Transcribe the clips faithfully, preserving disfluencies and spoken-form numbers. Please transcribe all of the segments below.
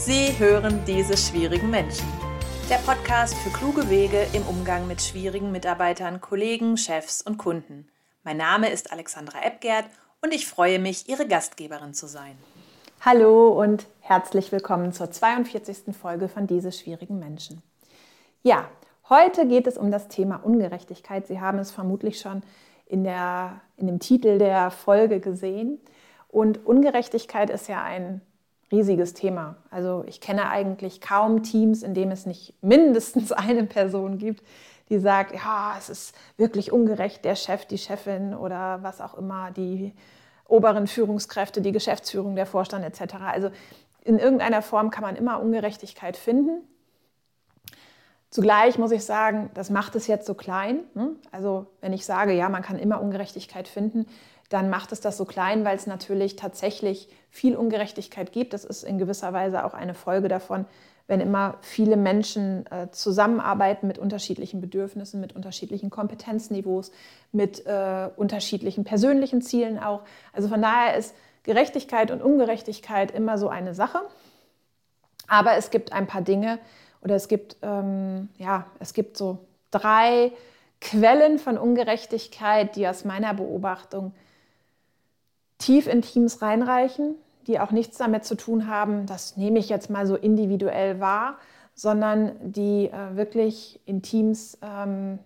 Sie hören diese schwierigen Menschen. Der Podcast für kluge Wege im Umgang mit schwierigen Mitarbeitern, Kollegen, Chefs und Kunden. Mein Name ist Alexandra Ebgert und ich freue mich, Ihre Gastgeberin zu sein. Hallo und herzlich willkommen zur zweiundvierzigsten Folge von Diese schwierigen Menschen. Ja, heute geht es um das Thema Ungerechtigkeit. Sie haben es vermutlich schon in, der, in dem Titel der Folge gesehen. Und Ungerechtigkeit ist ja ein riesiges Thema. Also ich kenne eigentlich kaum Teams, in dem es nicht mindestens eine Person gibt, die sagt, ja, es ist wirklich ungerecht, der Chef, die Chefin oder was auch immer, die oberen Führungskräfte, die Geschäftsführung, der Vorstand et cetera. Also in irgendeiner Form kann man immer Ungerechtigkeit finden. Zugleich muss ich sagen, das macht es jetzt so klein. Also wenn ich sage, ja, man kann immer Ungerechtigkeit finden, dann macht es das so klein, weil es natürlich tatsächlich viel Ungerechtigkeit gibt. Das ist in gewisser Weise auch eine Folge davon, wenn immer viele Menschen äh, zusammenarbeiten mit unterschiedlichen Bedürfnissen, mit unterschiedlichen Kompetenzniveaus, mit äh, unterschiedlichen persönlichen Zielen auch. Also von daher ist Gerechtigkeit und Ungerechtigkeit immer so eine Sache. Aber es gibt ein paar Dinge oder es gibt, ähm, ja, es gibt so drei Quellen von Ungerechtigkeit, die aus meiner Beobachtung tief in Teams reinreichen, die auch nichts damit zu tun haben, das nehme ich jetzt mal so individuell wahr, sondern die äh, wirklich in Teams ähm,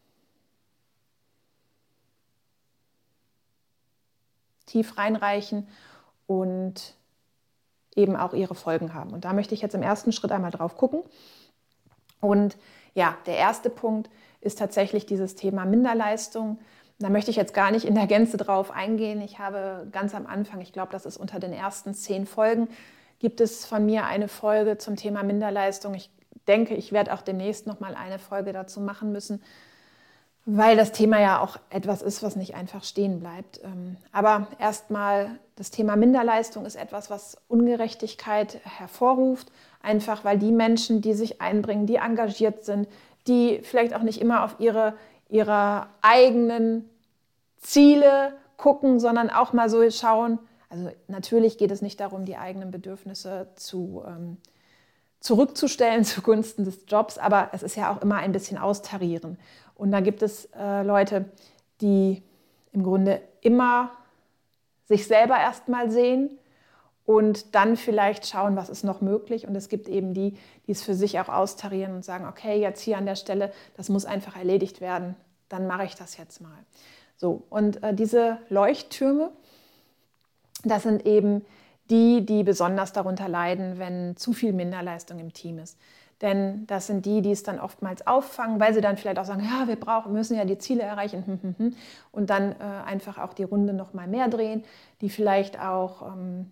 tief reinreichen und eben auch ihre Folgen haben. Und da möchte ich jetzt im ersten Schritt einmal drauf gucken. Und ja, der erste Punkt ist tatsächlich dieses Thema Minderleistung. Da möchte ich jetzt gar nicht in der Gänze drauf eingehen. Ich habe ganz am Anfang, ich glaube, das ist unter den ersten zehn Folgen, gibt es von mir eine Folge zum Thema Minderleistung. Ich denke, ich werde auch demnächst noch mal eine Folge dazu machen müssen, weil das Thema ja auch etwas ist, was nicht einfach stehen bleibt. Aber erstmal, das Thema Minderleistung ist etwas, was Ungerechtigkeit hervorruft, einfach weil die Menschen, die sich einbringen, die engagiert sind, die vielleicht auch nicht immer auf ihre ihre eigenen Ziele gucken, sondern auch mal so schauen. Also natürlich geht es nicht darum, die eigenen Bedürfnisse zu, ähm, zurückzustellen zugunsten des Jobs, aber es ist ja auch immer ein bisschen austarieren. Und da gibt es äh, Leute, die im Grunde immer sich selber erstmal sehen und dann vielleicht schauen, was ist noch möglich. Und es gibt eben die, die es für sich auch austarieren und sagen, okay, jetzt hier an der Stelle, das muss einfach erledigt werden, dann mache ich das jetzt mal. So, und äh, diese Leuchttürme, das sind eben die, die besonders darunter leiden, wenn zu viel Minderleistung im Team ist. Denn das sind die, die es dann oftmals auffangen, weil sie dann vielleicht auch sagen, ja, wir brauchen, müssen ja die Ziele erreichen und dann äh, einfach auch die Runde noch mal mehr drehen, die vielleicht auch ähm,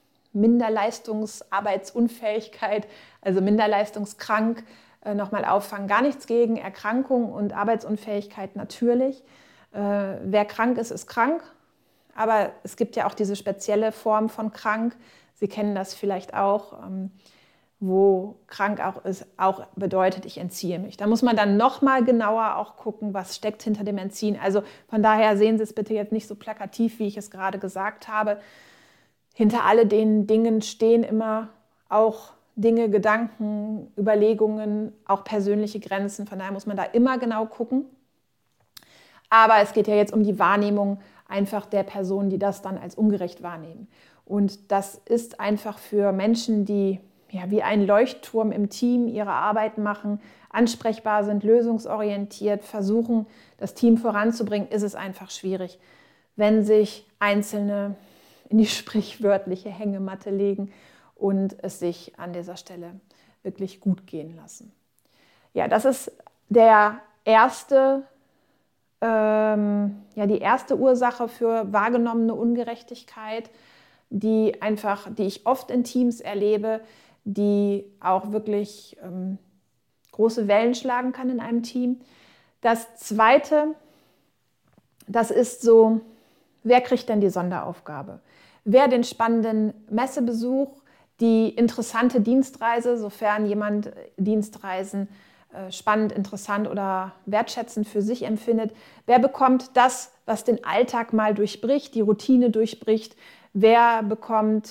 Minderleistungsarbeitsunfähigkeit, also minderleistungskrank, äh, nochmal auffangen. Gar nichts gegen Erkrankung und Arbeitsunfähigkeit natürlich. Äh, wer krank ist, ist krank. Aber es gibt ja auch diese spezielle Form von krank. Sie kennen das vielleicht auch, ähm, wo krank auch ist, auch bedeutet, ich entziehe mich. Da muss man dann nochmal genauer auch gucken, was steckt hinter dem Entziehen. Also von daher sehen Sie es bitte jetzt nicht so plakativ, wie ich es gerade gesagt habe. Hinter all den Dingen stehen immer auch Dinge, Gedanken, Überlegungen, auch persönliche Grenzen. Von daher muss man da immer genau gucken. Aber es geht ja jetzt um die Wahrnehmung einfach der Personen, die das dann als ungerecht wahrnehmen. Und das ist einfach für Menschen, die ja, wie ein Leuchtturm im Team ihre Arbeit machen, ansprechbar sind, lösungsorientiert, versuchen, das Team voranzubringen, ist es einfach schwierig, wenn sich Einzelne in die sprichwörtliche Hängematte legen und es sich an dieser Stelle wirklich gut gehen lassen. Ja, das ist der erste, ähm, ja, die erste Ursache für wahrgenommene Ungerechtigkeit, die einfach, die ich oft in Teams erlebe, die auch wirklich ähm, große Wellen schlagen kann in einem Team. Das Zweite, das ist so, wer kriegt denn die Sonderaufgabe? Wer den spannenden Messebesuch, die interessante Dienstreise, sofern jemand Dienstreisen äh, spannend, interessant oder wertschätzend für sich empfindet, wer bekommt das, was den Alltag mal durchbricht, die Routine durchbricht, wer bekommt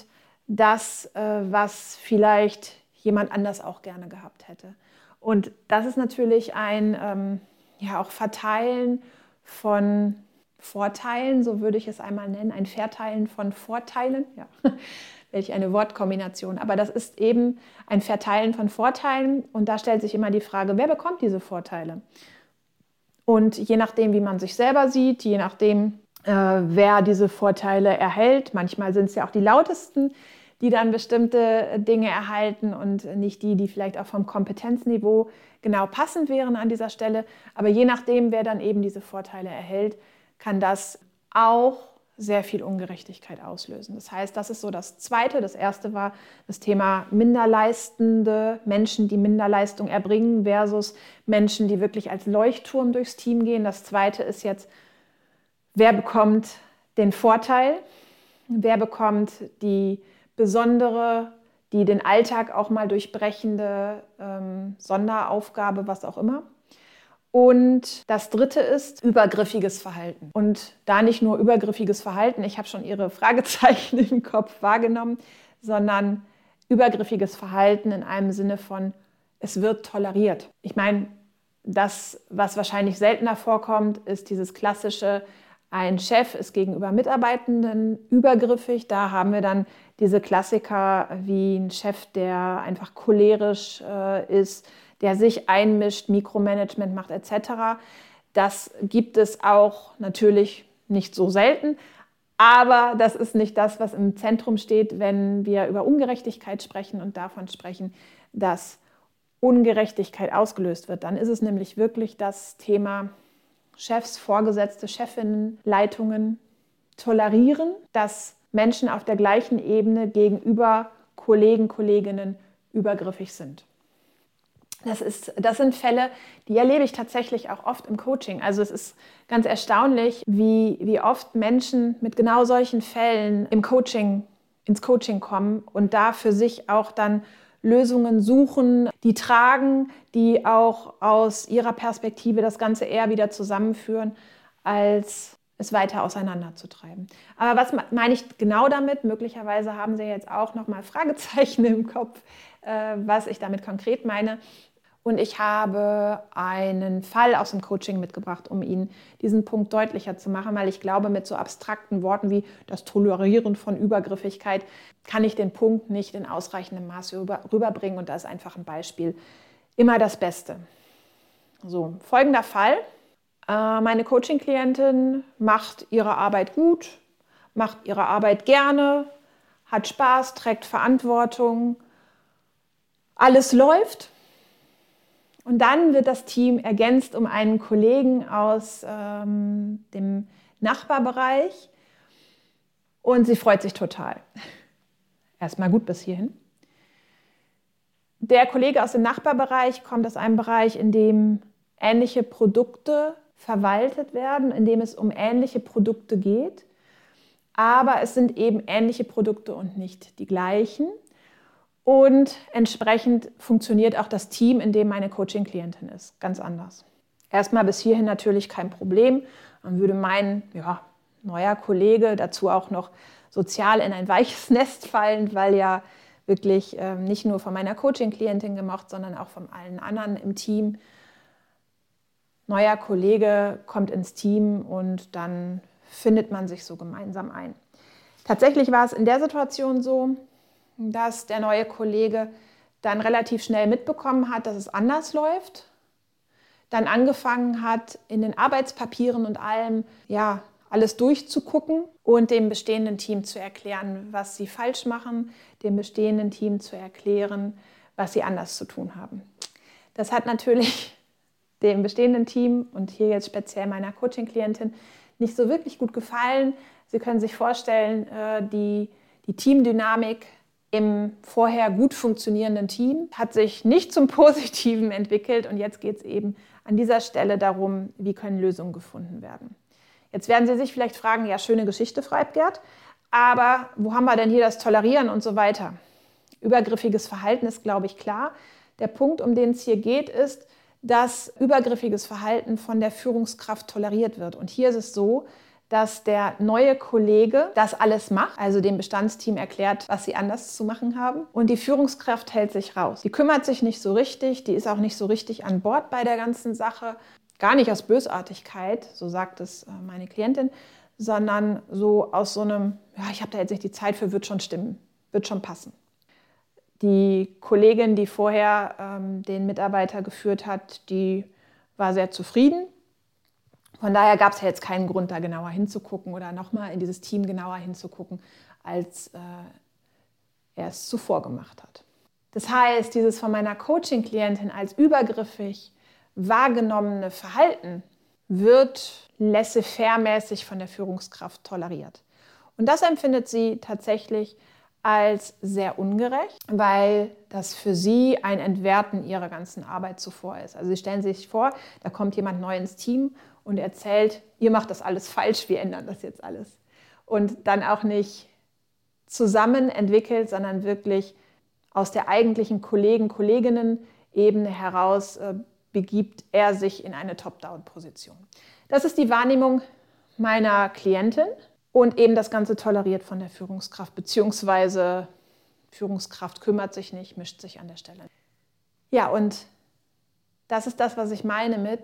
das, äh, was vielleicht jemand anders auch gerne gehabt hätte. Und das ist natürlich ein ähm, ja, auch Verteilen von Vorteilen, so würde ich es einmal nennen, ein Verteilen von Vorteilen. Ja. Welch eine Wortkombination. Aber das ist eben ein Verteilen von Vorteilen. Und da stellt sich immer die Frage, wer bekommt diese Vorteile? Und je nachdem, wie man sich selber sieht, je nachdem, äh, wer diese Vorteile erhält, manchmal sind es ja auch die Lautesten, die dann bestimmte Dinge erhalten und nicht die, die vielleicht auch vom Kompetenzniveau genau passend wären an dieser Stelle. Aber je nachdem, wer dann eben diese Vorteile erhält, kann das auch sehr viel Ungerechtigkeit auslösen. Das heißt, das ist so das Zweite. Das Erste war das Thema minderleistende Menschen, die Minderleistung erbringen versus Menschen, die wirklich als Leuchtturm durchs Team gehen. Das Zweite ist jetzt, wer bekommt den Vorteil? Wer bekommt die besondere, die den Alltag auch mal durchbrechende ähm, Sonderaufgabe, was auch immer? Und das Dritte ist übergriffiges Verhalten. Und da nicht nur übergriffiges Verhalten, ich habe schon Ihre Fragezeichen im Kopf wahrgenommen, sondern übergriffiges Verhalten in einem Sinne von, es wird toleriert. Ich meine, das, was wahrscheinlich seltener vorkommt, ist dieses klassische, ein Chef ist gegenüber Mitarbeitenden übergriffig. Da haben wir dann diese Klassiker wie ein Chef, der einfach cholerisch äh, ist, der sich einmischt, Mikromanagement macht et cetera. Das gibt es auch natürlich nicht so selten, aber das ist nicht das, was im Zentrum steht, wenn wir über Ungerechtigkeit sprechen und davon sprechen, dass Ungerechtigkeit ausgelöst wird. Dann ist es nämlich wirklich das Thema Chefs, Vorgesetzte, Chefinnen, Leitungen tolerieren, dass Menschen auf der gleichen Ebene gegenüber Kollegen, Kolleginnen übergriffig sind. Das, ist, das sind Fälle, die erlebe ich tatsächlich auch oft im Coaching. Also es ist ganz erstaunlich, wie, wie oft Menschen mit genau solchen Fällen im Coaching, ins Coaching kommen und da für sich auch dann Lösungen suchen, die tragen, die auch aus ihrer Perspektive das Ganze eher wieder zusammenführen, als es weiter auseinanderzutreiben. Aber was meine ich genau damit? Möglicherweise haben Sie jetzt auch noch mal Fragezeichen im Kopf, äh, was ich damit konkret meine. Und ich habe einen Fall aus dem Coaching mitgebracht, um Ihnen diesen Punkt deutlicher zu machen, weil ich glaube, mit so abstrakten Worten wie das Tolerieren von Übergriffigkeit kann ich den Punkt nicht in ausreichendem Maße rüber, rüberbringen. Und da ist einfach ein Beispiel immer das Beste. So, folgender Fall. Äh, meine Coaching-Klientin macht ihre Arbeit gut, macht ihre Arbeit gerne, hat Spaß, trägt Verantwortung. Alles läuft. Und dann wird das Team ergänzt um einen Kollegen aus ähm, dem Nachbarbereich und sie freut sich total. Erstmal gut bis hierhin. Der Kollege aus dem Nachbarbereich kommt aus einem Bereich, in dem ähnliche Produkte verwaltet werden, in dem es um ähnliche Produkte geht, aber es sind eben ähnliche Produkte und nicht die gleichen. Und entsprechend funktioniert auch das Team, in dem meine Coaching-Klientin ist, ganz anders. Erstmal bis hierhin natürlich kein Problem. Man würde meinen, ja, neuer Kollege, dazu auch noch sozial in ein weiches Nest fallen, weil ja wirklich äh, nicht nur von meiner Coaching-Klientin gemocht, sondern auch von allen anderen im Team. Neuer Kollege kommt ins Team und dann findet man sich so gemeinsam ein. Tatsächlich war es in der Situation so, dass der neue Kollege dann relativ schnell mitbekommen hat, dass es anders läuft, dann angefangen hat, in den Arbeitspapieren und allem ja, alles durchzugucken und dem bestehenden Team zu erklären, was sie falsch machen, dem bestehenden Team zu erklären, was sie anders zu tun haben. Das hat natürlich dem bestehenden Team und hier jetzt speziell meiner Coaching-Klientin nicht so wirklich gut gefallen. Sie können sich vorstellen, die, die Teamdynamik im vorher gut funktionierenden Team hat sich nicht zum Positiven entwickelt und jetzt geht es eben an dieser Stelle darum, wie können Lösungen gefunden werden. Jetzt werden Sie sich vielleicht fragen, ja, schöne Geschichte, Frau Epgert, aber wo haben wir denn hier das Tolerieren und so weiter? Übergriffiges Verhalten ist, glaube ich, klar. Der Punkt, um den es hier geht, ist, dass übergriffiges Verhalten von der Führungskraft toleriert wird. Und hier ist es so, dass der neue Kollege das alles macht, also dem Bestandsteam erklärt, was sie anders zu machen haben. Und die Führungskraft hält sich raus. Die kümmert sich nicht so richtig, die ist auch nicht so richtig an Bord bei der ganzen Sache. Gar nicht aus Bösartigkeit, so sagt es meine Klientin, sondern so aus so einem, ja, ich habe da jetzt nicht die Zeit für, wird schon stimmen, wird schon passen. Die Kollegin, die vorher ähm, den Mitarbeiter geführt hat, die war sehr zufrieden. Von daher gab es ja jetzt keinen Grund, da genauer hinzugucken oder nochmal in dieses Team genauer hinzugucken, als äh, er es zuvor gemacht hat. Das heißt, dieses von meiner Coaching-Klientin als übergriffig wahrgenommene Verhalten wird laissez-faire-mäßig von der Führungskraft toleriert. Und das empfindet sie tatsächlich als sehr ungerecht, weil das für sie ein Entwerten ihrer ganzen Arbeit zuvor ist. Also sie stellen sich vor, da kommt jemand neu ins Team und erzählt, ihr macht das alles falsch, wir ändern das jetzt alles. Und dann auch nicht zusammen entwickelt, sondern wirklich aus der eigentlichen Kollegen-Kolleginnen-Ebene heraus äh, begibt er sich in eine Top-Down-Position. Das ist die Wahrnehmung meiner Klientin. Und eben das Ganze toleriert von der Führungskraft, beziehungsweise Führungskraft kümmert sich nicht, mischt sich an der Stelle. Ja, und das ist das, was ich meine mit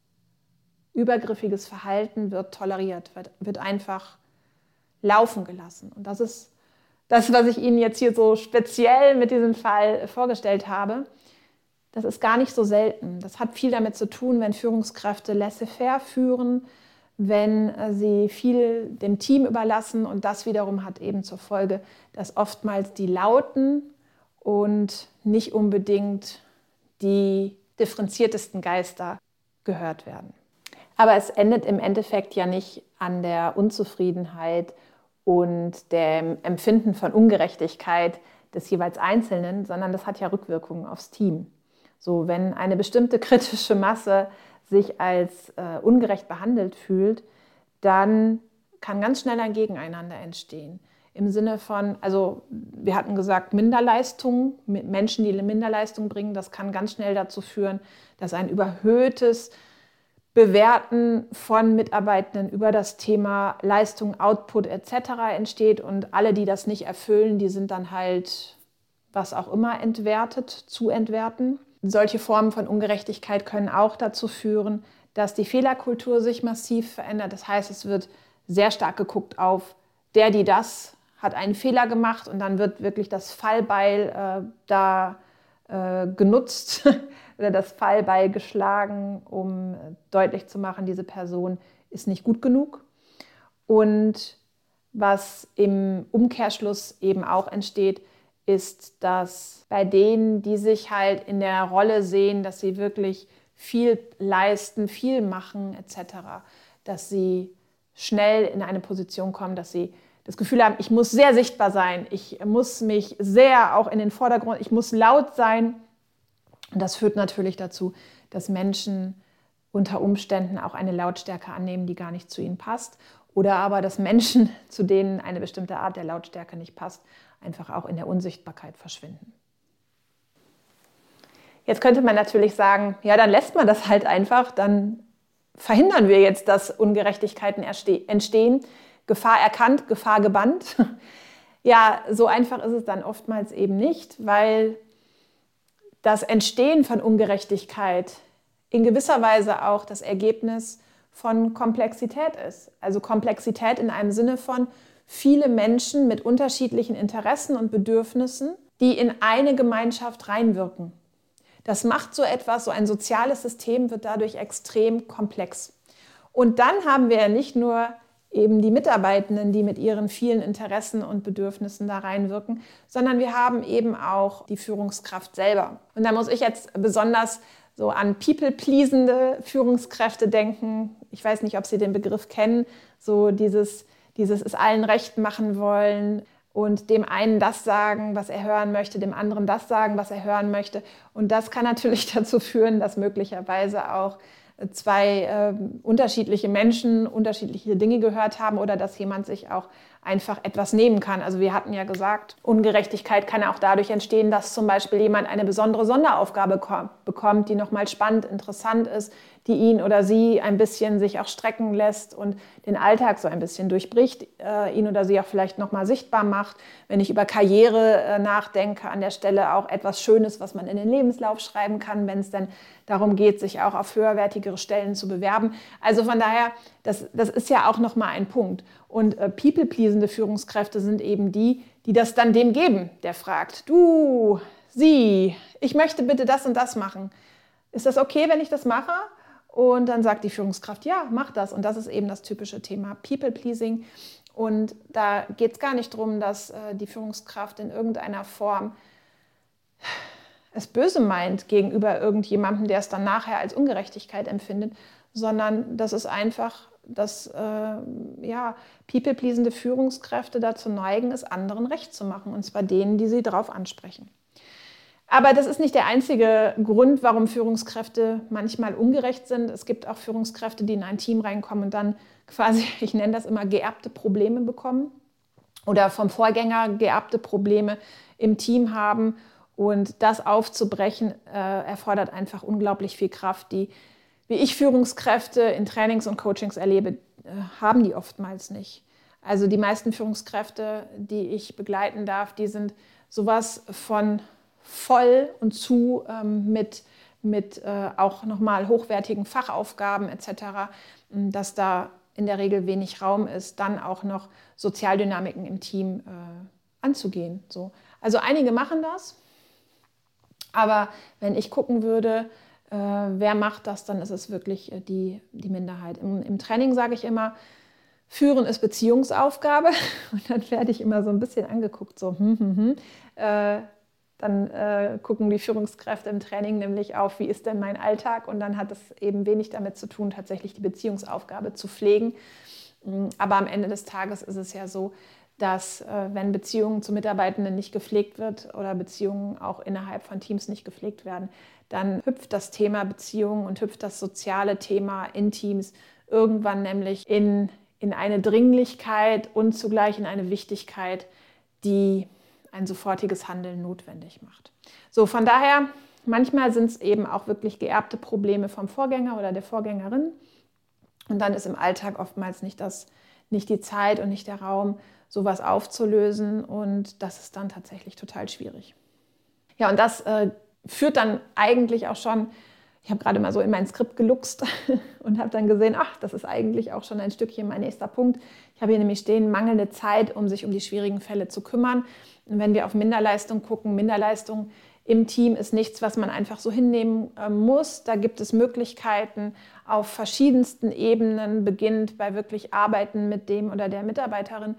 übergriffiges Verhalten wird toleriert, wird, wird einfach laufen gelassen. Und das ist das, was ich Ihnen jetzt hier so speziell mit diesem Fall vorgestellt habe. Das ist gar nicht so selten. Das hat viel damit zu tun, wenn Führungskräfte laissez-faire führen, wenn sie viel dem Team überlassen, und das wiederum hat eben zur Folge, dass oftmals die lauten und nicht unbedingt die differenziertesten Geister gehört werden. Aber es endet im Endeffekt ja nicht an der Unzufriedenheit und dem Empfinden von Ungerechtigkeit des jeweils Einzelnen, sondern das hat ja Rückwirkungen aufs Team. So, wenn eine bestimmte kritische Masse sich als äh, ungerecht behandelt fühlt, dann kann ganz schnell ein Gegeneinander entstehen. Im Sinne von, also wir hatten gesagt, Minderleistungen, Menschen, die eine Minderleistung bringen, das kann ganz schnell dazu führen, dass ein überhöhtes Bewerten von Mitarbeitenden über das Thema Leistung, Output et cetera entsteht, und alle, die das nicht erfüllen, die sind dann halt, was auch immer, entwertet, zu entwerten. Solche Formen von Ungerechtigkeit können auch dazu führen, dass die Fehlerkultur sich massiv verändert. Das heißt, es wird sehr stark geguckt auf der, die das, hat einen Fehler gemacht, und dann wird wirklich das Fallbeil äh, da äh, genutzt oder das Fallbeil geschlagen, um deutlich zu machen, diese Person ist nicht gut genug. Und was im Umkehrschluss eben auch entsteht, ist, dass bei denen, die sich halt in der Rolle sehen, dass sie wirklich viel leisten, viel machen et cetera, dass sie schnell in eine Position kommen, dass sie das Gefühl haben, ich muss sehr sichtbar sein, ich muss mich sehr auch in den Vordergrund, ich muss laut sein. Und das führt natürlich dazu, dass Menschen unter Umständen auch eine Lautstärke annehmen, die gar nicht zu ihnen passt. Oder aber, dass Menschen, zu denen eine bestimmte Art der Lautstärke nicht passt, einfach auch in der Unsichtbarkeit verschwinden. Jetzt könnte man natürlich sagen, ja, dann lässt man das halt einfach, dann verhindern wir jetzt, dass Ungerechtigkeiten entstehen. Gefahr erkannt, Gefahr gebannt. Ja, so einfach ist es dann oftmals eben nicht, weil das Entstehen von Ungerechtigkeit in gewisser Weise auch das Ergebnis von Komplexität ist. Also Komplexität in einem Sinne von viele Menschen mit unterschiedlichen Interessen und Bedürfnissen, die in eine Gemeinschaft reinwirken. Das macht so etwas, so ein soziales System wird dadurch extrem komplex. Und dann haben wir ja nicht nur eben die Mitarbeitenden, die mit ihren vielen Interessen und Bedürfnissen da reinwirken, sondern wir haben eben auch die Führungskraft selber. Und da muss ich jetzt besonders so an people-pleasende Führungskräfte denken. Ich weiß nicht, ob Sie den Begriff kennen, so dieses, dieses es allen recht machen wollen und dem einen das sagen, was er hören möchte, dem anderen das sagen, was er hören möchte. Und das kann natürlich dazu führen, dass möglicherweise auch zwei äh, unterschiedliche Menschen unterschiedliche Dinge gehört haben oder dass jemand sich auch einfach etwas nehmen kann. Also wir hatten ja gesagt, Ungerechtigkeit kann auch dadurch entstehen, dass zum Beispiel jemand eine besondere Sonderaufgabe bekommt, die nochmal spannend, interessant ist, die ihn oder sie ein bisschen sich auch strecken lässt und den Alltag so ein bisschen durchbricht, äh, ihn oder sie auch vielleicht nochmal sichtbar macht. Wenn ich über Karriere äh, nachdenke, an der Stelle auch etwas Schönes, was man in den Lebenslauf schreiben kann, wenn es dann darum geht, sich auch auf höherwertigere Stellen zu bewerben. Also von daher, das, das ist ja auch nochmal ein Punkt. Und äh, people-pleasende Führungskräfte sind eben die, die das dann dem geben, der fragt, du, sie, ich möchte bitte das und das machen. Ist das okay, wenn ich das mache? Und dann sagt die Führungskraft, ja, mach das. Und das ist eben das typische Thema People-Pleasing. Und da geht es gar nicht darum, dass äh, die Führungskraft in irgendeiner Form es böse meint gegenüber irgendjemandem, der es dann nachher als Ungerechtigkeit empfindet, sondern das ist einfach, dass äh, ja, people-pleasende Führungskräfte dazu neigen, es anderen recht zu machen, und zwar denen, die sie darauf ansprechen. Aber das ist nicht der einzige Grund, warum Führungskräfte manchmal ungerecht sind. Es gibt auch Führungskräfte, die in ein Team reinkommen und dann quasi, ich nenne das immer, geerbte Probleme bekommen oder vom Vorgänger geerbte Probleme im Team haben. Und das aufzubrechen, äh, erfordert einfach unglaublich viel Kraft. Die, wie ich Führungskräfte in Trainings und Coachings erlebe, äh, haben die oftmals nicht. Also die meisten Führungskräfte, die ich begleiten darf, die sind sowas von voll und zu ähm, mit, mit äh, auch nochmal hochwertigen Fachaufgaben et cetera, dass da in der Regel wenig Raum ist, dann auch noch Sozialdynamiken im Team äh, anzugehen. So. Also einige machen das, aber wenn ich gucken würde, äh, wer macht das, dann ist es wirklich äh, die, die Minderheit. Im, im Training sage ich immer, Führen ist Beziehungsaufgabe, und dann werde ich immer so ein bisschen angeguckt, so hm, hm, hm. Äh, Dann äh, gucken die Führungskräfte im Training nämlich auf, wie ist denn mein Alltag? Und dann hat es eben wenig damit zu tun, tatsächlich die Beziehungsaufgabe zu pflegen. Aber am Ende des Tages ist es ja so, dass äh, wenn Beziehungen zu Mitarbeitenden nicht gepflegt wird oder Beziehungen auch innerhalb von Teams nicht gepflegt werden, dann hüpft das Thema Beziehungen und hüpft das soziale Thema in Teams irgendwann nämlich in, in eine Dringlichkeit und zugleich in eine Wichtigkeit, die ein sofortiges Handeln notwendig macht. So, von daher, manchmal sind es eben auch wirklich geerbte Probleme vom Vorgänger oder der Vorgängerin. Und dann ist im Alltag oftmals nicht, das, nicht die Zeit und nicht der Raum, sowas aufzulösen. Und das ist dann tatsächlich total schwierig. Ja, und das äh, führt dann eigentlich auch schon, ich habe gerade mal so in mein Skript geluchst und habe dann gesehen, ach, das ist eigentlich auch schon ein Stückchen mein nächster Punkt. Ich habe hier nämlich stehen, mangelnde Zeit, um sich um die schwierigen Fälle zu kümmern. Und wenn wir auf Minderleistung gucken, Minderleistung im Team ist nichts, was man einfach so hinnehmen äh, muss. Da gibt es Möglichkeiten auf verschiedensten Ebenen, beginnend bei wirklich Arbeiten mit dem oder der Mitarbeiterin.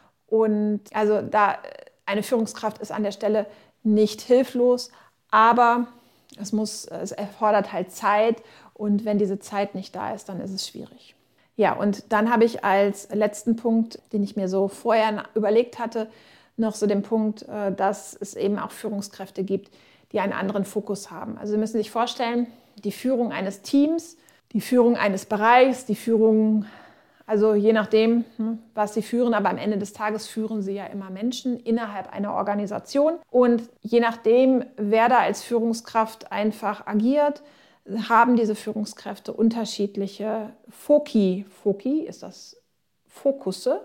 Und also da eine Führungskraft ist an der Stelle nicht hilflos, aber es muss, es erfordert halt Zeit, und wenn diese Zeit nicht da ist, dann ist es schwierig. Ja, und dann habe ich als letzten Punkt, den ich mir so vorher überlegt hatte, noch so den Punkt, dass es eben auch Führungskräfte gibt, die einen anderen Fokus haben. Also Sie müssen sich vorstellen, die Führung eines Teams, die Führung eines Bereichs, die Führung, also je nachdem, was Sie führen, aber am Ende des Tages führen Sie ja immer Menschen innerhalb einer Organisation. Und je nachdem, wer da als Führungskraft einfach agiert, haben diese Führungskräfte unterschiedliche Foki. Foki, ist das Fokusse?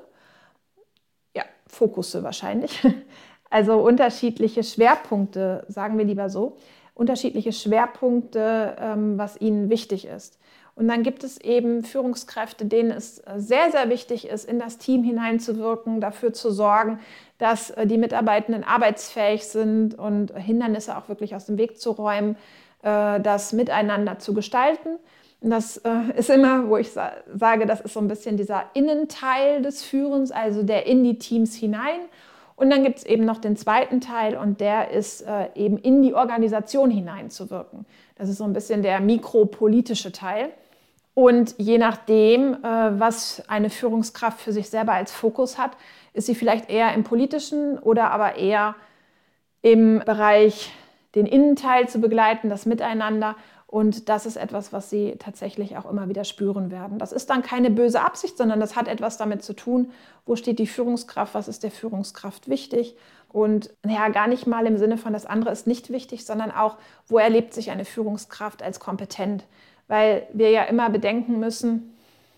Ja, Fokusse wahrscheinlich. Also unterschiedliche Schwerpunkte, sagen wir lieber so, unterschiedliche Schwerpunkte, was ihnen wichtig ist. Und dann gibt es eben Führungskräfte, denen es sehr, sehr wichtig ist, in das Team hineinzuwirken, dafür zu sorgen, dass die Mitarbeitenden arbeitsfähig sind und Hindernisse auch wirklich aus dem Weg zu räumen, das miteinander zu gestalten. Und das ist immer, wo ich sage, das ist so ein bisschen dieser Innenteil des Führens, also der in die Teams hinein. Und dann gibt es eben noch den zweiten Teil, und der ist eben in die Organisation hineinzuwirken. Das ist so ein bisschen der mikropolitische Teil. Und je nachdem, was eine Führungskraft für sich selber als Fokus hat, ist sie vielleicht eher im politischen oder aber eher im Bereich den Innenteil zu begleiten, das Miteinander, Und das ist etwas, was Sie tatsächlich auch immer wieder spüren werden. Das ist dann keine böse Absicht, sondern das hat etwas damit zu tun, wo steht die Führungskraft, was ist der Führungskraft wichtig. Und ja, gar nicht mal im Sinne von, das andere ist nicht wichtig, sondern auch, wo erlebt sich eine Führungskraft als kompetent. Weil wir ja immer bedenken müssen,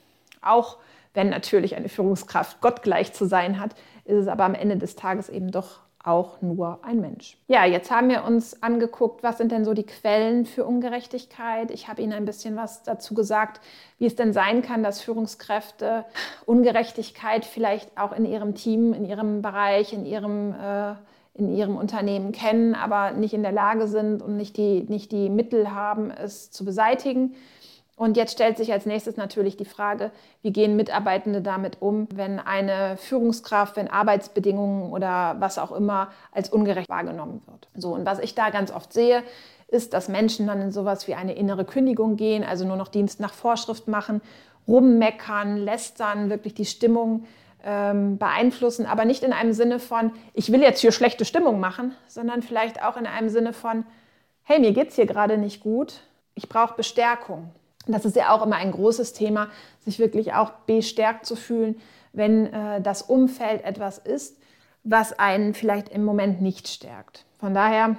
auch wenn natürlich eine Führungskraft gottgleich zu sein hat, ist es aber am Ende des Tages eben doch auch nur ein Mensch. Ja, jetzt haben wir uns angeguckt, was sind denn so die Quellen für Ungerechtigkeit. Ich habe Ihnen ein bisschen was dazu gesagt, wie es denn sein kann, dass Führungskräfte Ungerechtigkeit vielleicht auch in ihrem Team, in ihrem Bereich, in ihrem, äh, in ihrem Unternehmen kennen, aber nicht in der Lage sind und nicht die, nicht die Mittel haben, es zu beseitigen. Und jetzt stellt sich als nächstes natürlich die Frage, wie gehen Mitarbeitende damit um, wenn eine Führungskraft, wenn Arbeitsbedingungen oder was auch immer als ungerecht wahrgenommen wird. So, und was ich da ganz oft sehe, ist, dass Menschen dann in sowas wie eine innere Kündigung gehen, also nur noch Dienst nach Vorschrift machen, rummeckern, lästern, wirklich die Stimmung ähm, beeinflussen, aber nicht in einem Sinne von, ich will jetzt hier schlechte Stimmung machen, sondern vielleicht auch in einem Sinne von, hey, mir geht's hier gerade nicht gut, ich brauche Bestärkung. Das ist ja auch immer ein großes Thema, sich wirklich auch bestärkt zu fühlen, wenn äh, das Umfeld etwas ist, was einen vielleicht im Moment nicht stärkt. Von daher,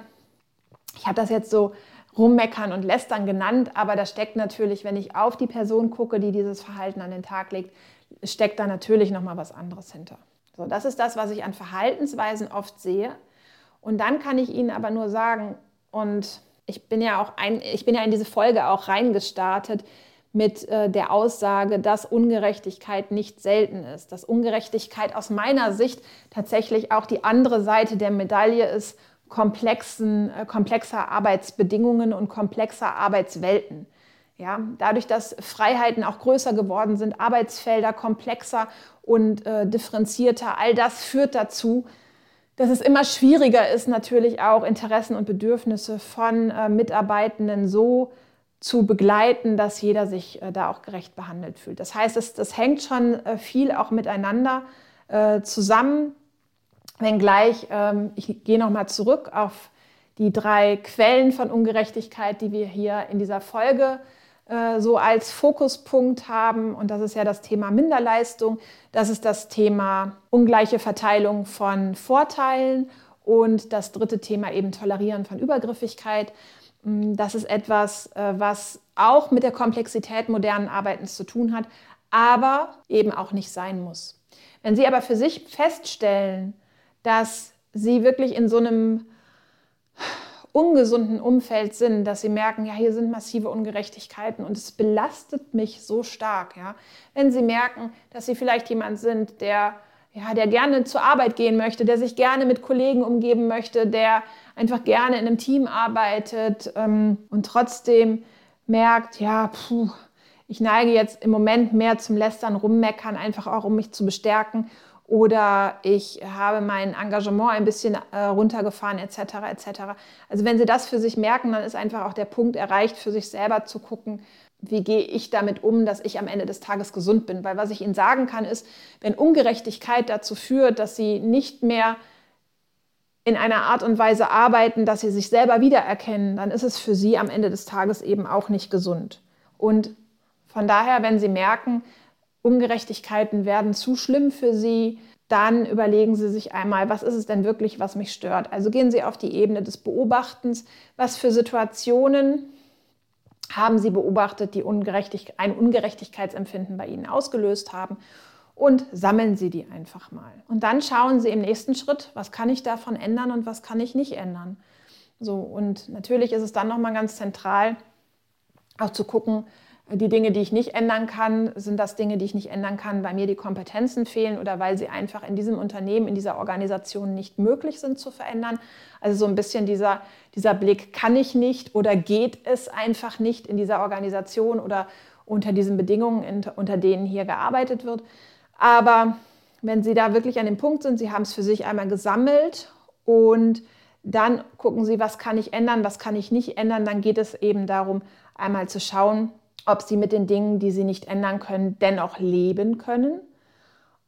ich habe das jetzt so rummeckern und lästern genannt, aber da steckt natürlich, wenn ich auf die Person gucke, die dieses Verhalten an den Tag legt, steckt da natürlich nochmal was anderes hinter. So, das ist das, was ich an Verhaltensweisen oft sehe. Und dann kann ich Ihnen aber nur sagen, und Ich bin ja auch ein, ich bin ja in diese Folge auch reingestartet mit äh, der Aussage, dass Ungerechtigkeit nicht selten ist. Dass Ungerechtigkeit aus meiner Sicht tatsächlich auch die andere Seite der Medaille ist, komplexen, äh, komplexer Arbeitsbedingungen und komplexer Arbeitswelten. Ja, dadurch, dass Freiheiten auch größer geworden sind, Arbeitsfelder komplexer und äh, differenzierter, all das führt dazu, dass es immer schwieriger ist, natürlich auch Interessen und Bedürfnisse von äh, Mitarbeitenden so zu begleiten, dass jeder sich äh, da auch gerecht behandelt fühlt. Das heißt, es, das hängt schon äh, viel auch miteinander äh, zusammen, wenngleich, ähm, ich gehe nochmal zurück auf die drei Quellen von Ungerechtigkeit, die wir hier in dieser Folge so als Fokuspunkt haben. Und das ist ja das Thema Minderleistung, das ist das Thema ungleiche Verteilung von Vorteilen und das dritte Thema eben Tolerieren von Übergriffigkeit. Das ist etwas, was auch mit der Komplexität modernen Arbeitens zu tun hat, aber eben auch nicht sein muss. Wenn Sie aber für sich feststellen, dass Sie wirklich in so einem ungesunden Umfeld sind, dass sie merken, ja, hier sind massive Ungerechtigkeiten und es belastet mich so stark. Ja? Wenn sie merken, dass sie vielleicht jemand sind, der, ja, der gerne zur Arbeit gehen möchte, der sich gerne mit Kollegen umgeben möchte, der einfach gerne in einem Team arbeitet ähm, und trotzdem merkt, ja, puh, ich neige jetzt im Moment mehr zum Lästern, Rummeckern, einfach auch um mich zu bestärken. Oder ich habe mein Engagement ein bisschen äh, runtergefahren, et cetera et cetera. Also wenn Sie das für sich merken, dann ist einfach auch der Punkt erreicht, für sich selber zu gucken, wie gehe ich damit um, dass ich am Ende des Tages gesund bin. Weil was ich Ihnen sagen kann, ist, wenn Ungerechtigkeit dazu führt, dass Sie nicht mehr in einer Art und Weise arbeiten, dass Sie sich selber wiedererkennen, dann ist es für Sie am Ende des Tages eben auch nicht gesund. Und von daher, wenn Sie merken, Ungerechtigkeiten werden zu schlimm für Sie, dann überlegen Sie sich einmal, was ist es denn wirklich, was mich stört? Also gehen Sie auf die Ebene des Beobachtens. Was für Situationen haben Sie beobachtet, die Ungerechtig- ein Ungerechtigkeitsempfinden bei Ihnen ausgelöst haben? Und sammeln Sie die einfach mal. Und dann schauen Sie im nächsten Schritt, was kann ich davon ändern und was kann ich nicht ändern. So, und natürlich ist es dann nochmal ganz zentral, auch zu gucken, die Dinge, die ich nicht ändern kann, sind das Dinge, die ich nicht ändern kann, weil mir die Kompetenzen fehlen oder weil sie einfach in diesem Unternehmen, in dieser Organisation nicht möglich sind zu verändern. Also so ein bisschen dieser, dieser Blick, kann ich nicht oder geht es einfach nicht in dieser Organisation oder unter diesen Bedingungen, unter denen hier gearbeitet wird. Aber wenn Sie da wirklich an dem Punkt sind, Sie haben es für sich einmal gesammelt und dann gucken Sie, was kann ich ändern, was kann ich nicht ändern, dann geht es eben darum, einmal zu schauen, ob Sie mit den Dingen, die Sie nicht ändern können, dennoch leben können,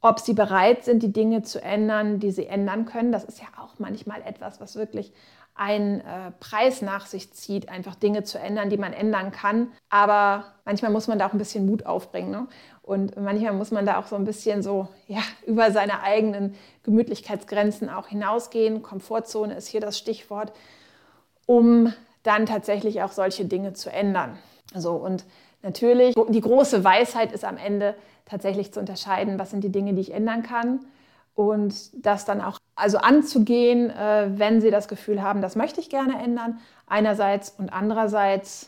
ob sie bereit sind, die Dinge zu ändern, die sie ändern können. Das ist ja auch manchmal etwas, was wirklich einen äh, Preis nach sich zieht, einfach Dinge zu ändern, die man ändern kann. Aber manchmal muss man da auch ein bisschen Mut aufbringen, ne? Und manchmal muss man da auch so ein bisschen so ja, über seine eigenen Gemütlichkeitsgrenzen auch hinausgehen. Komfortzone ist hier das Stichwort, um dann tatsächlich auch solche Dinge zu ändern. So, und natürlich, die große Weisheit ist am Ende tatsächlich zu unterscheiden, was sind die Dinge, die ich ändern kann, und das dann auch also anzugehen, äh, wenn Sie das Gefühl haben, das möchte ich gerne ändern, einerseits, und andererseits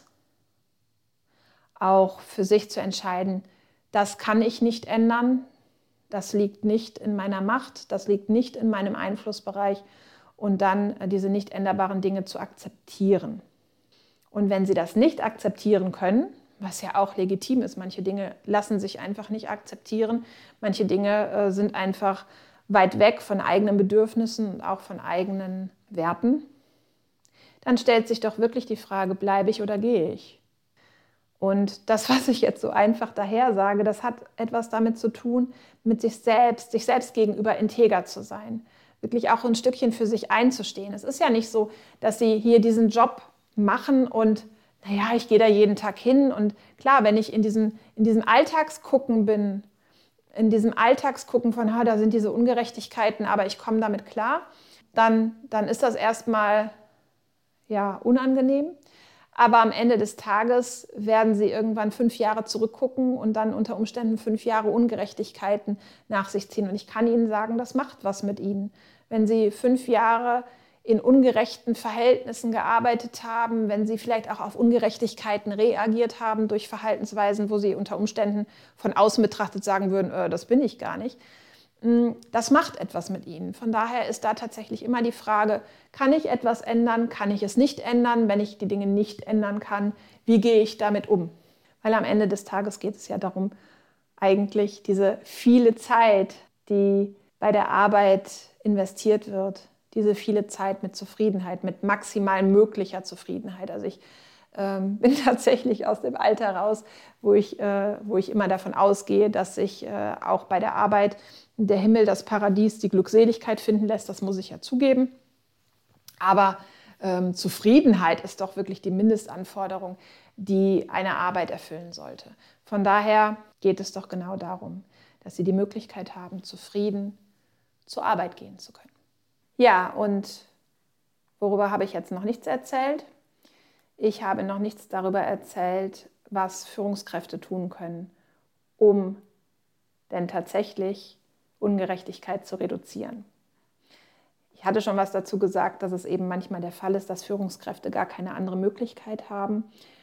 auch für sich zu entscheiden, das kann ich nicht ändern, das liegt nicht in meiner Macht, das liegt nicht in meinem Einflussbereich, und dann äh, diese nicht änderbaren Dinge zu akzeptieren. Und wenn Sie das nicht akzeptieren können, was ja auch legitim ist, manche Dinge lassen sich einfach nicht akzeptieren, manche Dinge äh, sind einfach weit weg von eigenen Bedürfnissen und auch von eigenen Werten, dann stellt sich doch wirklich die Frage, bleibe ich oder gehe ich? Und das, was ich jetzt so einfach daher sage, das hat etwas damit zu tun, mit sich selbst, sich selbst gegenüber integer zu sein, wirklich auch ein Stückchen für sich einzustehen. Es ist ja nicht so, dass Sie hier diesen Job machen und naja, ich gehe da jeden Tag hin, und klar, wenn ich in diesem, in diesem Alltagsgucken bin, in diesem Alltagsgucken von, ha, da sind diese Ungerechtigkeiten, aber ich komme damit klar, dann, dann ist das erstmal ja, unangenehm. Aber am Ende des Tages werden Sie irgendwann fünf Jahre zurückgucken und dann unter Umständen fünf Jahre Ungerechtigkeiten nach sich ziehen. Und ich kann Ihnen sagen, das macht was mit Ihnen. Wenn Sie fünf Jahre in ungerechten Verhältnissen gearbeitet haben, wenn Sie vielleicht auch auf Ungerechtigkeiten reagiert haben durch Verhaltensweisen, wo Sie unter Umständen von außen betrachtet sagen würden, äh, das bin ich gar nicht. Das macht etwas mit Ihnen. Von daher ist da tatsächlich immer die Frage, kann ich etwas ändern, kann ich es nicht ändern? Wenn ich die Dinge nicht ändern kann, wie gehe ich damit um? Weil am Ende des Tages geht es ja darum, eigentlich diese viele Zeit, die bei der Arbeit investiert wird, diese viele Zeit mit Zufriedenheit, mit maximal möglicher Zufriedenheit. Also ich ähm, bin tatsächlich aus dem Alter raus, wo ich, äh, wo ich immer davon ausgehe, dass sich äh, auch bei der Arbeit der Himmel, das Paradies, die Glückseligkeit finden lässt. Das muss ich ja zugeben. Aber ähm, Zufriedenheit ist doch wirklich die Mindestanforderung, die eine Arbeit erfüllen sollte. Von daher geht es doch genau darum, dass Sie die Möglichkeit haben, zufrieden zur Arbeit gehen zu können. Ja, und worüber habe ich jetzt noch nichts erzählt? Ich habe noch nichts darüber erzählt, was Führungskräfte tun können, um denn tatsächlich Ungerechtigkeit zu reduzieren. Ich hatte schon was dazu gesagt, dass es eben manchmal der Fall ist, dass Führungskräfte gar keine andere Möglichkeit haben,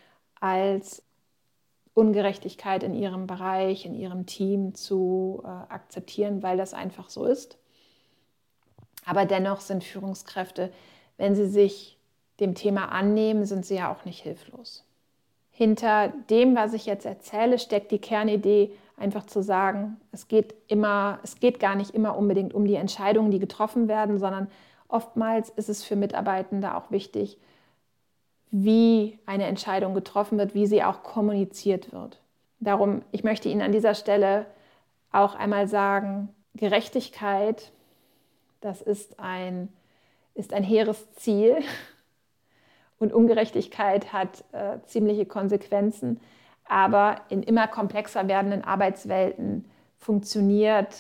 als Ungerechtigkeit in ihrem Bereich, in ihrem Team zu äh, akzeptieren, weil das einfach so ist. Aber dennoch sind Führungskräfte, wenn sie sich dem Thema annehmen, sind sie ja auch nicht hilflos. Hinter dem, was ich jetzt erzähle, steckt die Kernidee, einfach zu sagen, es geht immer, es geht gar nicht immer unbedingt um die Entscheidungen, die getroffen werden, sondern oftmals ist es für Mitarbeitende auch wichtig, wie eine Entscheidung getroffen wird, wie sie auch kommuniziert wird. Darum, ich möchte Ihnen an dieser Stelle auch einmal sagen, Gerechtigkeit, das ist ein, ist ein hehres Ziel, und Ungerechtigkeit hat äh, ziemliche Konsequenzen. Aber in immer komplexer werdenden Arbeitswelten funktioniert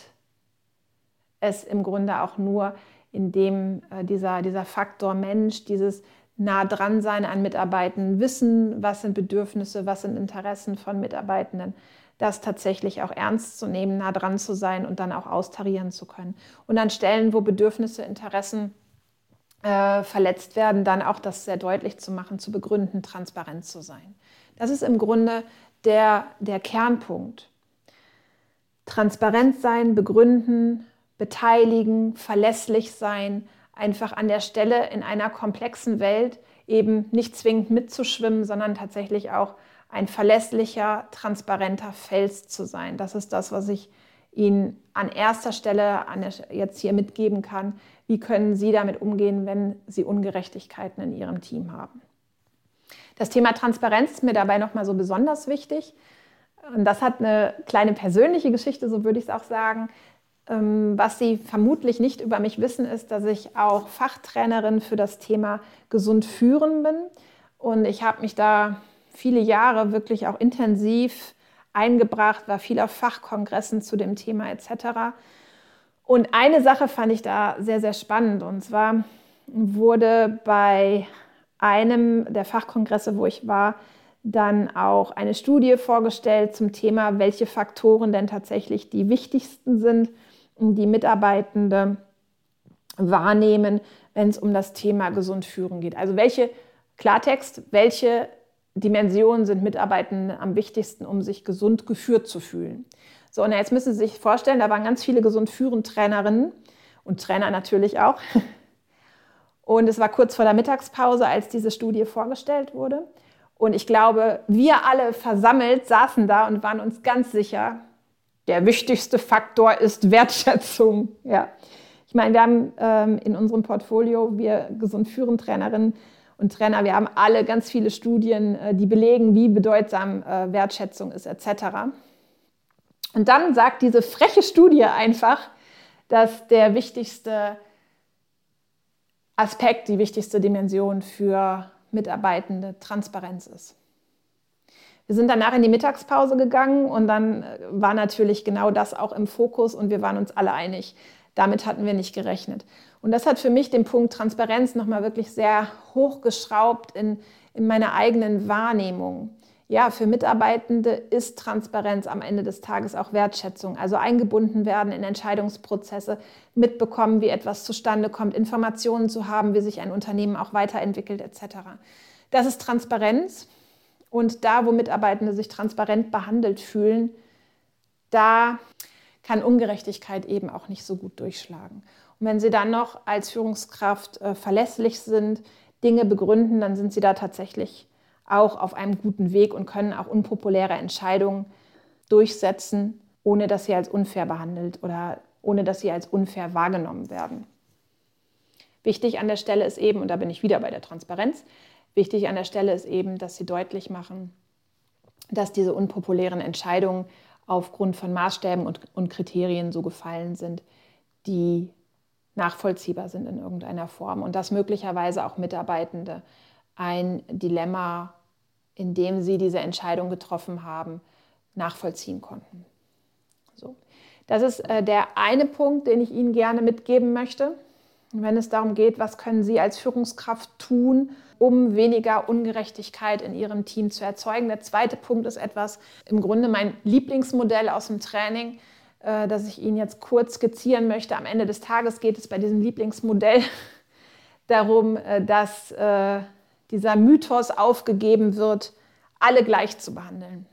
es im Grunde auch nur, indem äh, dieser, dieser Faktor Mensch, dieses nah dran sein an Mitarbeitenden, wissen, was sind Bedürfnisse, was sind Interessen von Mitarbeitenden, das tatsächlich auch ernst zu nehmen, nah dran zu sein und dann auch austarieren zu können. Und an Stellen, wo Bedürfnisse, Interessen äh, verletzt werden, dann auch das sehr deutlich zu machen, zu begründen, transparent zu sein. Das ist im Grunde der, der Kernpunkt. Transparent sein, begründen, beteiligen, verlässlich sein, einfach an der Stelle in einer komplexen Welt eben nicht zwingend mitzuschwimmen, sondern tatsächlich auch ein verlässlicher, transparenter Fels zu sein. Das ist das, was ich Ihnen an erster Stelle an der, jetzt hier mitgeben kann. Wie können Sie damit umgehen, wenn Sie Ungerechtigkeiten in Ihrem Team haben? Das Thema Transparenz ist mir dabei nochmal so besonders wichtig. Und das hat eine kleine persönliche Geschichte, so würde ich es auch sagen. Was Sie vermutlich nicht über mich wissen, ist, dass ich auch Fachtrainerin für das Thema gesund führen bin. Und ich habe mich da viele Jahre wirklich auch intensiv eingebracht, war viel auf Fachkongressen zu dem Thema et cetera. Und eine Sache fand ich da sehr, sehr spannend. Und zwar wurde bei einem der Fachkongresse, wo ich war, dann auch eine Studie vorgestellt zum Thema, welche Faktoren denn tatsächlich die wichtigsten sind, die Mitarbeitende wahrnehmen, wenn es um das Thema gesund führen geht. Also welche, Klartext, welche Dimensionen sind Mitarbeitenden am wichtigsten, um sich gesund geführt zu fühlen. So, und jetzt müssen Sie sich vorstellen, da waren ganz viele gesund führen Trainerinnen und Trainer natürlich auch. Und es war kurz vor der Mittagspause, als diese Studie vorgestellt wurde. Und ich glaube, wir alle versammelt saßen da und waren uns ganz sicher, der wichtigste Faktor ist Wertschätzung. Ja. Ich meine, wir haben ähm, in unserem Portfolio, wir gesund führen Trainerinnen und Trainer, wir haben alle ganz viele Studien, äh, die belegen, wie bedeutsam äh, Wertschätzung ist et cetera. Und dann sagt diese freche Studie einfach, dass der wichtigste Aspekt, die wichtigste Dimension für Mitarbeitende Transparenz ist. Wir sind danach in die Mittagspause gegangen und dann war natürlich genau das auch im Fokus und wir waren uns alle einig, damit hatten wir nicht gerechnet. Und das hat für mich den Punkt Transparenz nochmal wirklich sehr hochgeschraubt in, in meiner eigenen Wahrnehmung. Ja, für Mitarbeitende ist Transparenz am Ende des Tages auch Wertschätzung, also eingebunden werden in Entscheidungsprozesse, mitbekommen, wie etwas zustande kommt, Informationen zu haben, wie sich ein Unternehmen auch weiterentwickelt et cetera. Das ist Transparenz. Und da, wo Mitarbeitende sich transparent behandelt fühlen, da kann Ungerechtigkeit eben auch nicht so gut durchschlagen. Und wenn Sie dann noch als Führungskraft äh, verlässlich sind, Dinge begründen, dann sind Sie da tatsächlich auch auf einem guten Weg und können auch unpopuläre Entscheidungen durchsetzen, ohne dass sie als unfair behandelt oder ohne dass sie als unfair wahrgenommen werden. Wichtig an der Stelle ist eben, und da bin ich wieder bei der Transparenz, wichtig an der Stelle ist eben, dass Sie deutlich machen, dass diese unpopulären Entscheidungen aufgrund von Maßstäben und, und Kriterien so gefallen sind, die nachvollziehbar sind in irgendeiner Form und dass möglicherweise auch Mitarbeitende ein Dilemma, in dem sie diese Entscheidung getroffen haben, nachvollziehen konnten. So. Das ist äh, der eine Punkt, den ich Ihnen gerne mitgeben möchte. Wenn es darum geht, was können Sie als Führungskraft tun, um weniger Ungerechtigkeit in Ihrem Team zu erzeugen. Der zweite Punkt ist etwas, im Grunde mein Lieblingsmodell aus dem Training, äh, das ich Ihnen jetzt kurz skizzieren möchte. Am Ende des Tages geht es bei diesem Lieblingsmodell darum, äh, dass äh, dieser Mythos aufgegeben wird, alle gleich zu behandeln.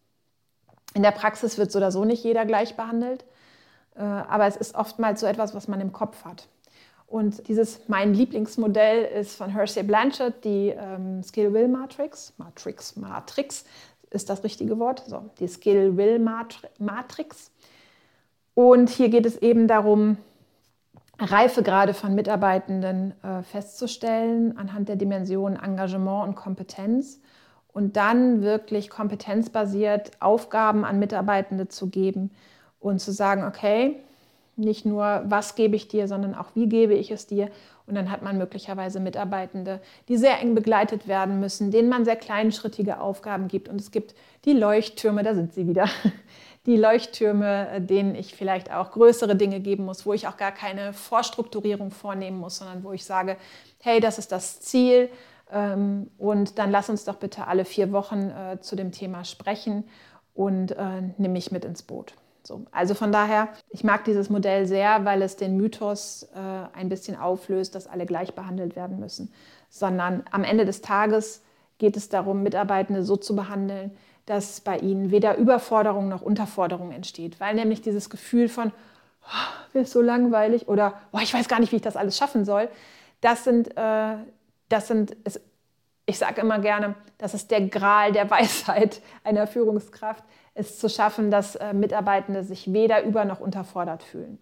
In der Praxis wird so oder so nicht jeder gleich behandelt, äh, aber es ist oftmals so etwas, was man im Kopf hat. Und dieses, mein Lieblingsmodell ist von Hersey Blanchard, die ähm, Skill-Will-Matrix. Matrix, Matrix ist das richtige Wort. So, die Skill-Will-Matrix. Und hier geht es eben darum, Reifegrade von Mitarbeitenden äh, festzustellen anhand der Dimensionen Engagement und Kompetenz und dann wirklich kompetenzbasiert Aufgaben an Mitarbeitende zu geben und zu sagen, okay, nicht nur, was gebe ich dir, sondern auch, wie gebe ich es dir. Und dann hat man möglicherweise Mitarbeitende, die sehr eng begleitet werden müssen, denen man sehr kleinschrittige Aufgaben gibt. Und es gibt die Leuchttürme, da sind sie wieder, die Leuchttürme, denen ich vielleicht auch größere Dinge geben muss, wo ich auch gar keine Vorstrukturierung vornehmen muss, sondern wo ich sage, hey, das ist das Ziel und dann lass uns doch bitte alle vier Wochen zu dem Thema sprechen und nimm mich mit ins Boot. So, also von daher, ich mag dieses Modell sehr, weil es den Mythos äh, ein bisschen auflöst, dass alle gleich behandelt werden müssen, sondern am Ende des Tages geht es darum, Mitarbeitende so zu behandeln, dass bei ihnen weder Überforderung noch Unterforderung entsteht, weil nämlich dieses Gefühl von, oh, mir ist so langweilig oder oh, ich weiß gar nicht, wie ich das alles schaffen soll, das sind, äh, das sind es, ich sage immer gerne, das ist der Gral der Weisheit einer Führungskraft, es zu schaffen, dass äh, Mitarbeitende sich weder über- noch unterfordert fühlen.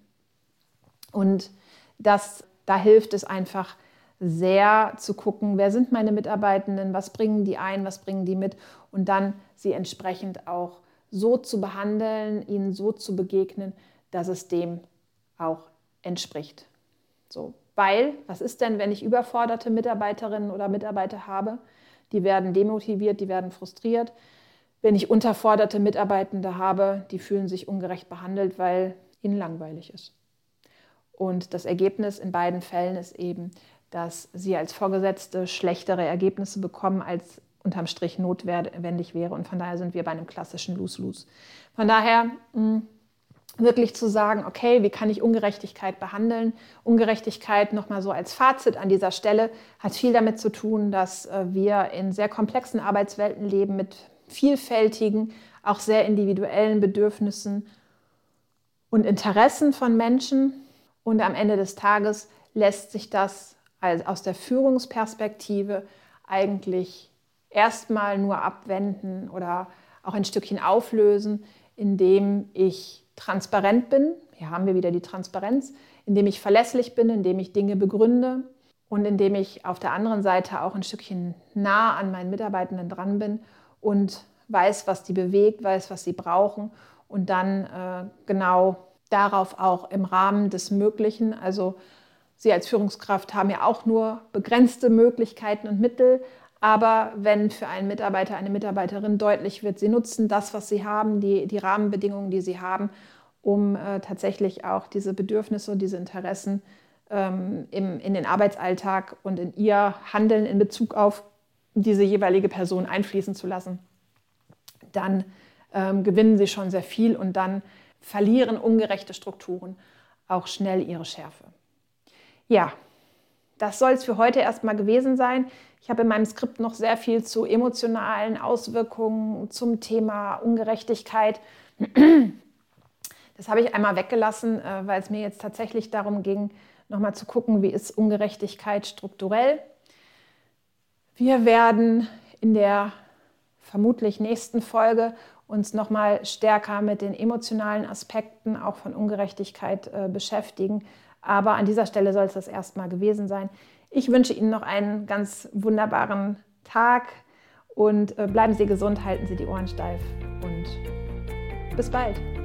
Und das, da hilft es einfach sehr zu gucken, wer sind meine Mitarbeitenden, was bringen die ein, was bringen die mit und dann sie entsprechend auch so zu behandeln, ihnen so zu begegnen, dass es dem auch entspricht. So, weil, was ist denn, wenn ich überforderte Mitarbeiterinnen oder Mitarbeiter habe? Die werden demotiviert, die werden frustriert. Wenn ich unterforderte Mitarbeitende habe, die fühlen sich ungerecht behandelt, weil ihnen langweilig ist. Und das Ergebnis in beiden Fällen ist eben, dass sie als Vorgesetzte schlechtere Ergebnisse bekommen, als unterm Strich notwendig wäre. Und von daher sind wir bei einem klassischen Lose-Lose. Von daher mh, wirklich zu sagen, okay, wie kann ich Ungerechtigkeit behandeln? Ungerechtigkeit, nochmal so als Fazit an dieser Stelle, hat viel damit zu tun, dass wir in sehr komplexen Arbeitswelten leben mit vielfältigen, auch sehr individuellen Bedürfnissen und Interessen von Menschen. Und am Ende des Tages lässt sich das aus der Führungsperspektive eigentlich erstmal nur abwenden oder auch ein Stückchen auflösen, indem ich transparent bin, hier haben wir wieder die Transparenz, indem ich verlässlich bin, indem ich Dinge begründe und indem ich auf der anderen Seite auch ein Stückchen nah an meinen Mitarbeitenden dran bin und weiß, was die bewegt, weiß, was sie brauchen und dann äh, genau darauf auch im Rahmen des Möglichen, also Sie als Führungskraft haben ja auch nur begrenzte Möglichkeiten und Mittel, aber wenn für einen Mitarbeiter, eine Mitarbeiterin deutlich wird, sie nutzen das, was sie haben, die, die Rahmenbedingungen, die sie haben, um äh, tatsächlich auch diese Bedürfnisse und diese Interessen ähm, im, in den Arbeitsalltag und in ihr Handeln in Bezug auf diese jeweilige Person einfließen zu lassen, dann ähm, gewinnen sie schon sehr viel und dann verlieren ungerechte Strukturen auch schnell ihre Schärfe. Ja, das soll es für heute erstmal gewesen sein. Ich habe in meinem Skript noch sehr viel zu emotionalen Auswirkungen zum Thema Ungerechtigkeit. Das habe ich einmal weggelassen, weil es mir jetzt tatsächlich darum ging, nochmal zu gucken, wie ist Ungerechtigkeit strukturell. Wir werden in der vermutlich nächsten Folge uns nochmal stärker mit den emotionalen Aspekten auch von Ungerechtigkeit äh, beschäftigen. Aber an dieser Stelle soll es das erstmal gewesen sein. Ich wünsche Ihnen noch einen ganz wunderbaren Tag und äh, bleiben Sie gesund, halten Sie die Ohren steif und bis bald.